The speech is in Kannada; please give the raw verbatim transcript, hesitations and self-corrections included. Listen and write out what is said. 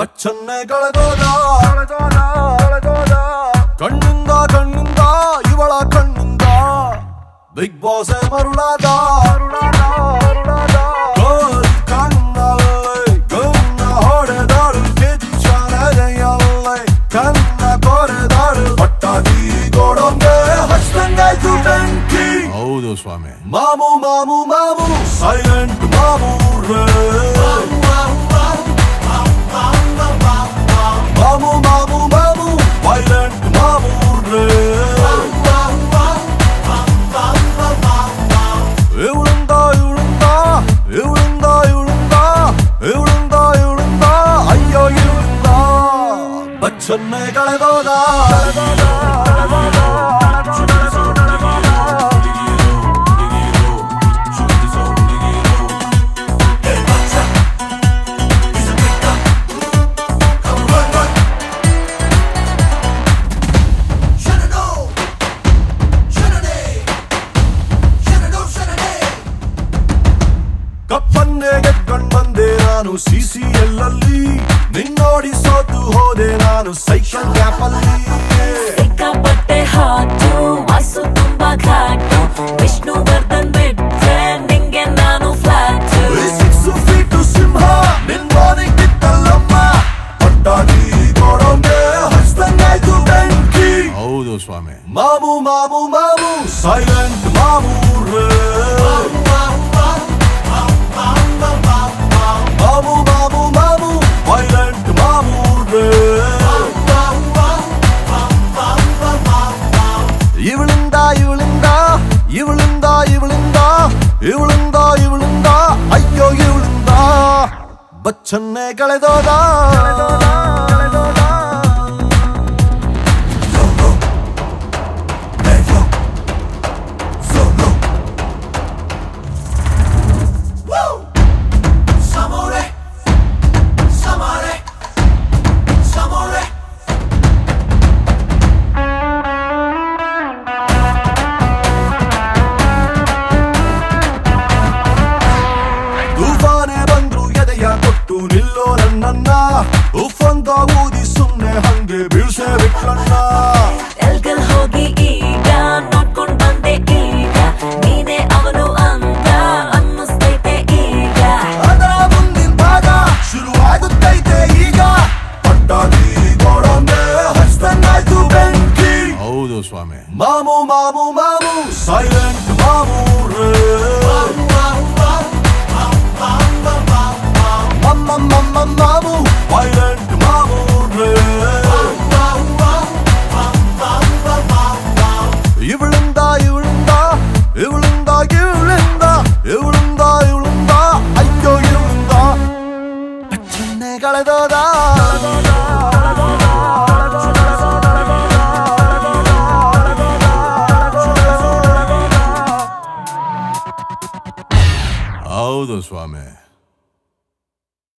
ಬಚ್ಚನ್ನೇ ಕಳೆದೋದ ಕಣ್ಣಿಂದ ಕಣ್ಣಿಂದ ಇವಳ ಕಣ್ಣಿಂದ ಬಿಗ್ ಬಾಸ್ ಮರುಳಾದ ಗೋರಿ ಕಣ್ಣಲ್ಲಿ ಕಣ್ಣ ಹೊಡೆದಾಳು ಕಿಚ್ಚನದೆಯಲ್ಲಿ ಕಣ್ಣ ಕೊರೆದಾಳು ಪಟ್ಟಾಗಿ ಗೋಡಂಗೆ ಹಚ್ಚಂಗಾಯ್ತು ಬೆಂಕಿ. ಹೌದು ಸ್ವಾಮಿ. ಮಾಮು ಮಾಮು ಮಾಮು ಸೈಲೆಂಟ್ ಮಾಮು ರೇ ಮಾಮು ಮಾಮು ಮಾಮು ವೈಲೆಂಟ್ ಮಾಮು ರೇ ಇವಳಿಂದ ಇವಳಿಂದ ಇವಳಿಂದ ಇವಳಿಂದ ಇವಳಿಂದ ಇವಳಿಂದ ಅಯ್ಯೋ ಇವಳಿಂದ ಬಚ್ಚನ್ನೇ ಕಳೆದೋದ. ಕಪ್ಪನ್ನೇ ಗೆದ್ಕೊಂಡ್ ಬಂದೆ ನಾನು ಸಿ ಸಿ ಎಲ್ಲಲ್ಲಿ ನಿನ್ನೋಡಿ ಸೋತು ಹೋದೆ ನಾನು ಸೈಕಲ್ ಗ್ಯಾಪಲ್ಲಿ. ಸಿಕ್ಕಾಪಟ್ಟೆ ಹಾಟು ವಾಸು ತುಂಬಾ ಘಾಟು ವಿಷ್ಣುವರ್ಧನ್ ಬಿಟ್ರೆ ನಿಂಗೆ ನಾನು ಫ್ಲಾಟ್. ಸಿಕ್ಸ್ ಫೀಟು ಸಿಂಹ ನಿನ್ನೋನಿಗಿತ್ತಲ್ಲಮ್ಮ ಪಟ್ಟಾಗಿ ಗೋಡಂಗೆ ಹಚ್ದಂಗಾಯ್ತು ಬೆಂಕಿ. ಹೌದು ಸ್ವಾಮಿ. ಮಾಮು ಮಾಮು ಮಾಮು ಸೈಲೆಂಟ್ ಮಾಮು ರೇ ಮಾಮು ಮಾಮು ಮಾಮು ವೈಲೆಂಟ್ ಮಾಮು ರೇ ಇವಳಿಂದ ಇವಳಿಂದ ಇವಳಿಂದ ಇವಳಿಂದ ಇವಳಿಂದ ಇವಳಿಂದ ಅಯ್ಯೋ ಇವಳಿಂದ ಬಚ್ಚನ್ನೇ ಕಳೆದೋದ. ಕೊಟ್ಟು ನಿಲ್ಲೋ ನನ್ನನ್ನ ಉಫಂದ ಊದಿ ಸುಮ್ನೆ ಹಂಗೆ ಬೀಳ್ಸೆ ಬಿಟ್ಲಣ್ಣ. ಎಲ್ಗಲ್ ಹೋಗಿ ಈಗ ನೋಡ್ಕೊಂಡ್ ಬಂದೆ ಈಗ ನೀನೆ ಅವನು ಅಂತ ಅನ್ನಿಸ್ತೈತೆ ಈಗ. ಅದರ ಮುಂದಿನ ಭಾಗ ಶುರು ಆಗುತ್ತೈತೆ ಈಗ ಪಟ್ಟಾಗಿ ಗೋಡಂಗೆ ಹಚ್ದಂಗಾಯ್ತು ಬೆಂಕಿ. ಹೌದು ಸ್ವಾಮಿ. ಮಾಮು ಮಾಮು ಮಾಮು ಸೈಲೆಂಟ್ ಮಾಮು ರೇ ಮಾಮು ವೈಲೆಂಟ್ ಮಾಮು ರೇ ಇವಳಿಂದ ಇವಳಿಂದ ಇವಳಿಂದ ಇವಳಿಂದ ಇವಳಿಂದ ಇವಳಿಂದ ಅಯ್ಯೋ ಇವಳಿಂದ ಬಚ್ಚನ್ನೇ ಕಳೆದೋದ. ಹೌದು ಸ್ವಾಮಿ.